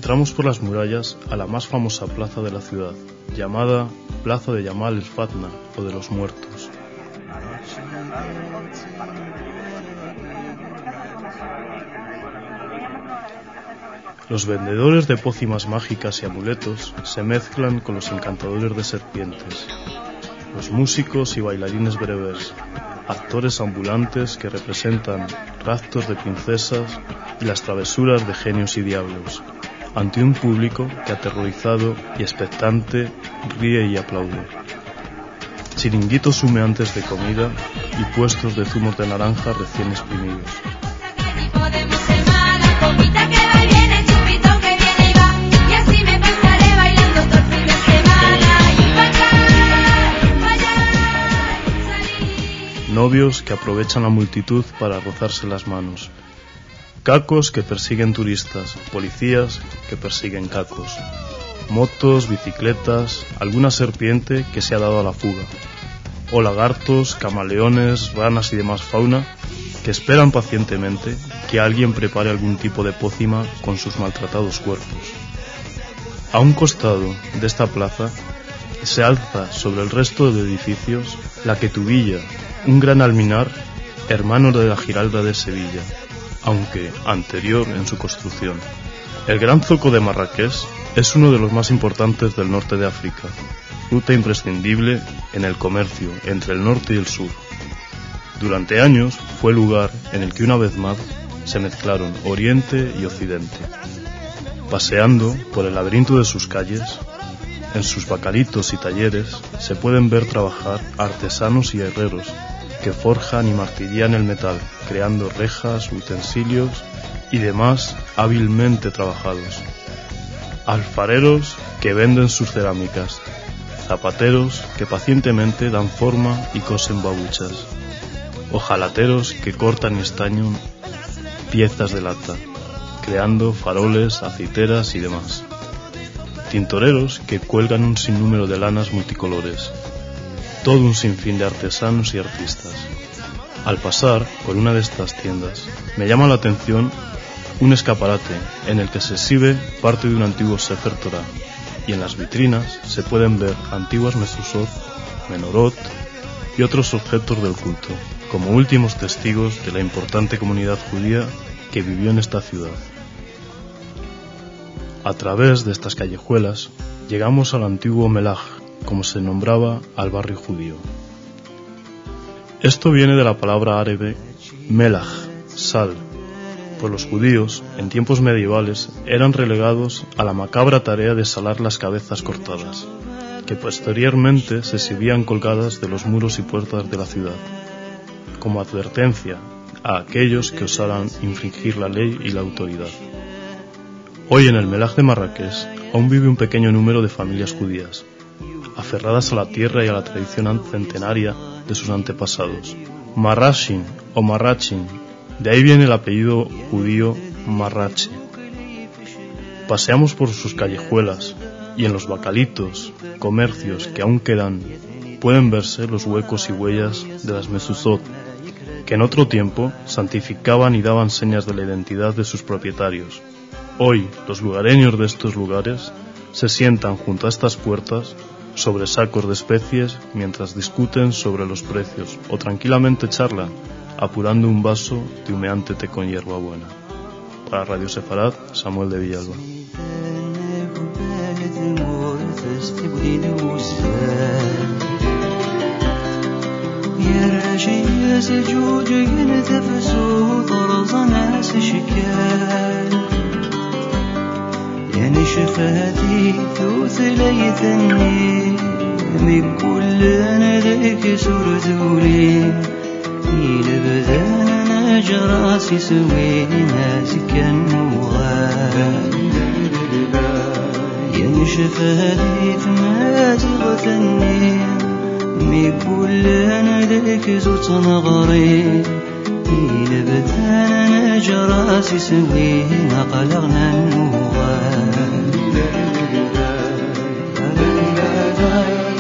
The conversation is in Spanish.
entramos por las murallas a la más famosa plaza de la ciudad, llamada Plaza de Yamal el-Fatna o de los Muertos. Los vendedores de pócimas mágicas y amuletos se mezclan con los encantadores de serpientes, los músicos y bailarines bereberes, actores ambulantes que representan raptos de princesas y las travesuras de genios y diablos, ante un público que aterrorizado y expectante ríe y aplaude. Chiringuitos humeantes de comida y puestos de zumos de naranja recién exprimidos. Novios que aprovechan la multitud para rozarse las manos. Cacos que persiguen turistas, policías que persiguen cacos. Motos, bicicletas, alguna serpiente que se ha dado a la fuga. O lagartos, camaleones, ranas y demás fauna que esperan pacientemente que alguien prepare algún tipo de pócima con sus maltratados cuerpos. A un costado de esta plaza se alza sobre el resto de edificios la Quetubilla, un gran alminar, hermano de la Giralda de Sevilla, aunque anterior en su construcción. El Gran Zoco de Marrakech es uno de los más importantes del norte de África, ruta imprescindible en el comercio entre el norte y el sur. Durante años fue el lugar en el que una vez más se mezclaron Oriente y Occidente. Paseando por el laberinto de sus calles, en sus bacalitos y talleres se pueden ver trabajar artesanos y herreros que forjan y martillan el metal, creando rejas, utensilios y demás hábilmente trabajados. Alfareros que venden sus cerámicas, zapateros que pacientemente dan forma y cosen babuchas, hojalateros que cortan y estañan piezas de lata, creando faroles, aceiteras y demás. Tintoreros que cuelgan un sinnúmero de lanas multicolores. Todo un sinfín de artesanos y artistas. Al pasar por una de estas tiendas, me llama la atención un escaparate en el que se exhibe parte de un antiguo Sefer Torah, y en las vitrinas se pueden ver antiguas mezuzot, menorot y otros objetos del culto, como últimos testigos de la importante comunidad judía que vivió en esta ciudad. A través de estas callejuelas llegamos al antiguo Melaj, como se nombraba al barrio judío. Esto viene de la palabra árabe melaj, sal, pues los judíos, en tiempos medievales, eran relegados a la macabra tarea de salar las cabezas cortadas, que posteriormente se exhibían colgadas de los muros y puertas de la ciudad, como advertencia a aquellos que osaran infringir la ley y la autoridad. Hoy en el Melaj de Marrakech aún vive un pequeño número de familias judías, aferradas a la tierra y a la tradición centenaria de sus antepasados. Marrashin o Marrachin, de ahí viene el apellido judío Marrache. Paseamos por sus callejuelas y en los bacalitos, comercios que aún quedan, pueden verse los huecos y huellas de las mezuzot, que en otro tiempo santificaban y daban señas de la identidad de sus propietarios. Hoy, los lugareños de estos lugares se sientan junto a estas puertas sobre sacos de especies mientras discuten sobre los precios o tranquilamente charlan, apurando un vaso de humeante té con hierbabuena. Para Radio Sefarad, Samuel de Villalba. يعني شفاتي ثوث ليتني من كل ذيك سردولي يلبذان جراسي سوينا سكن وغاب يعني شفاتي ثمازغتني من كل ذيك زوت نغري يلبذان جراسي سوينا قلغنا النوغاب